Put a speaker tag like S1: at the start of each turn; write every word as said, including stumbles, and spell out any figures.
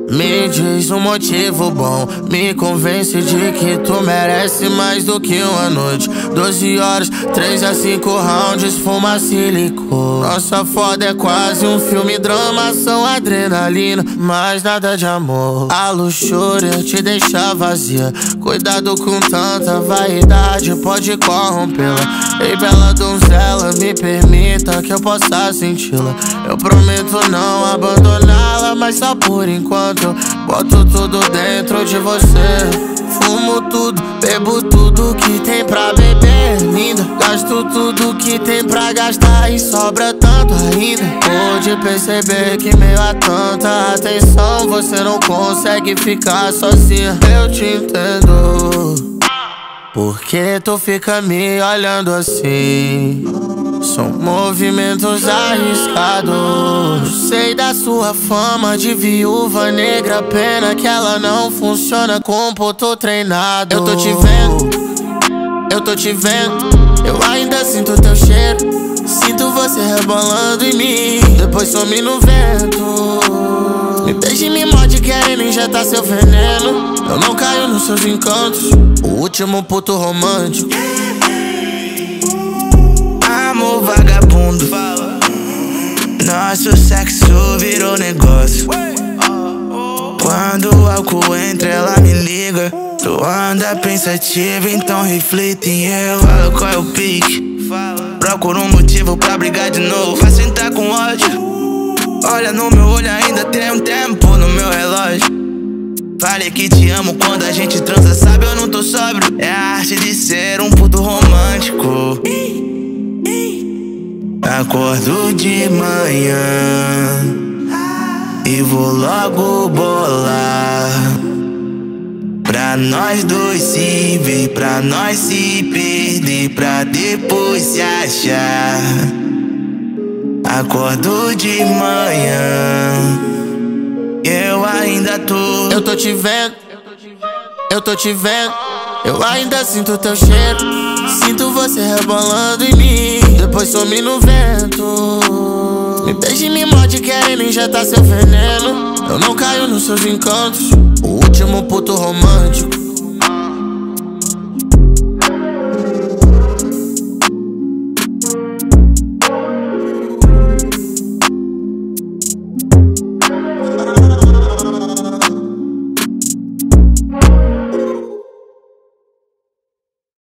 S1: Me diz um motivo bom, me convence de que tu merece mais do que uma noite. Doze horas, três a cinco rounds, fuma silicone. Nossa foda é quase um filme drama, ação, adrenalina, mas nada de amor. A luxúria te deixa vazia, cuidado com tanta vaidade, pode corrompê-la. Ei, bela donzela, me permita que eu possa senti-la. Eu prometo não abandoná-la, mas só por enquanto eu boto tudo dentro de você. Fumo tudo, bebo tudo que tem pra beber, linda. Gasto tudo que tem pra gastar e sobra tanto ainda. Pude perceber que meio a tanta atenção você não consegue ficar sozinha. Eu te entendo, porque tu fica me olhando assim. São movimentos arriscados. Sei da sua fama de viúva negra, pena que ela não funciona com poto treinado. Eu tô te vendo, eu tô te vendo, eu ainda sinto teu cheiro. Sinto você rebolando em mim, depois some no vento. Me beija e me morde querendo injetar seu veneno. Eu não caio nos seus encantos, o último puto romântico.
S2: Amor vagabundo, nosso sexo virou negócio. Quando o álcool entra ela me liga. Tu anda pensativa, então reflita em eu. Fala qual é o pique, procura um motivo pra brigar de novo. Vai sentar com ódio, olha no meu olho, ainda tem um tempo no meu relógio. Falei que te amo quando a gente transa, sabe eu não tô sóbrio. É a arte de ser um puto romântico. Acordo de manhã e vou logo bolar pra nós dois se ver, pra nós se perder, pra depois se achar. Acordo de manhã, eu ainda tô.
S1: Eu tô te vendo, eu tô te vendo, eu ainda sinto teu cheiro. Sinto você rebolando em mim, depois some no vento. Me beija e me morde querendo injetar seu veneno. Eu não caio nos seus encantos, o último puto romântico.